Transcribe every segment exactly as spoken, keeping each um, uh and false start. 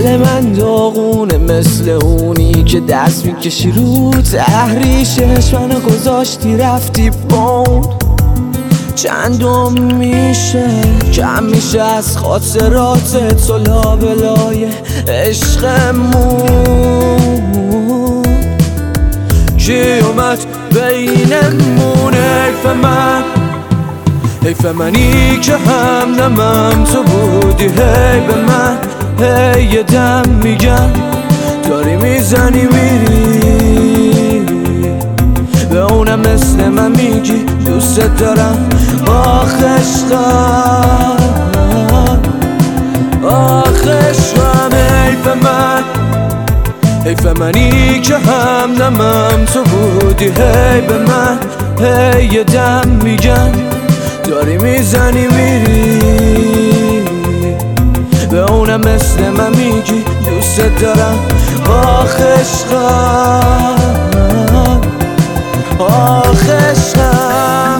دل من داغونه مثل اونی که دست میکشی رو تحریشش، منو گذاشتی رفتی بون. چندم میشه کم میشه از خاطرات تو لابلای عشقمون. کی اومد بینمون؟ حیف من، حیف منی که همدمم تو بودی. هی به من هی یه دم میگم داری میزنی میری، به اونم مثل من میگی دوست دارم. آخ عشقم، آخ عشقم، حیف من، حیف منی که همدمم تو بودی. هی به من هی یه دم میگم داری میزنی میری، به اونم مثل من میگی دوست دارم. آخ عشقم، آخ عشقم.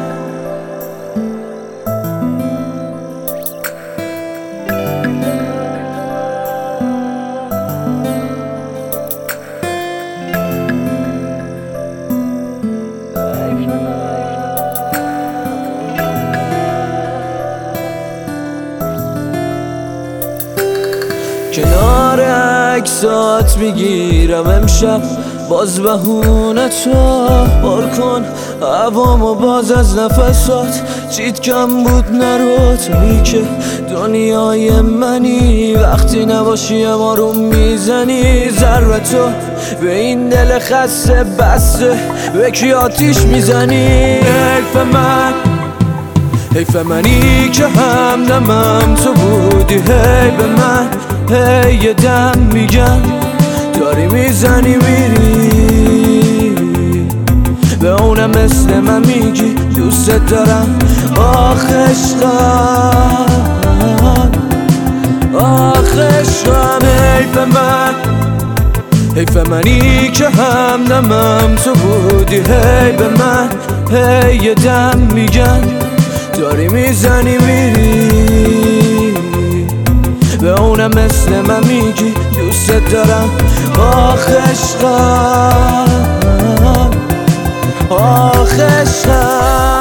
کنار عکسات میگیرم امشب باز بهونه تو بار کن هوامو باز از نفسات. چیت کم بود نرو، تویی که دنیای منی، وقتی نباشی اما رو میزنی ضربه تو به این دل خسته بسته به کی آتیش میزنی. حیف من، حیف منی که همدمم تو بودی. هی به من هی یه دم میگم داری میزنی میری، به اونم مثل من میگی دوست دارم. آخ عشقم، آخ عشقم، حیف من، حیف منی که همدمم تو بودی. هی به من هی یه دم میگم داری میزنی میری، به اونم مثل من میگی دوست دارم. آخ عشقم، آخ عشقم.